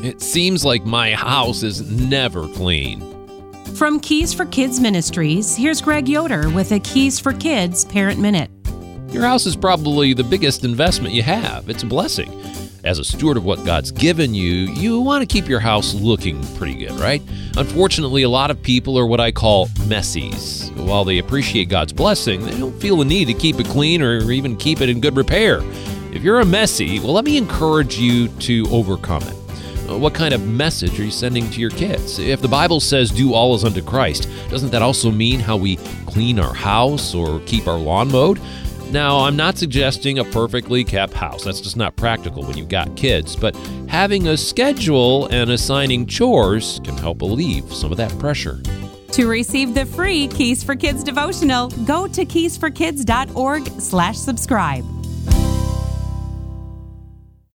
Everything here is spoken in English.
It seems like my house is never clean. From Keys for Kids Ministries, here's Greg Yoder with a Keys for Kids Parent Minute. Your house is probably the biggest investment you have. It's a blessing. As a steward of what God's given you, you want to keep your house looking pretty good, right? Unfortunately, a lot of people are what I call messies. While they appreciate God's blessing, they don't feel the need to keep it clean or even keep it in good repair. If you're a messy, well, let me encourage you to overcome it. What kind of message are you sending to your kids? If the Bible says do all as unto Christ, doesn't that also mean how we clean our house or keep our lawn mowed? Now, I'm not suggesting a perfectly kept house. That's just not practical when you've got kids. But having a schedule and assigning chores can help relieve some of that pressure. To receive the free Keys for Kids devotional, go to keysforkids.org/subscribe.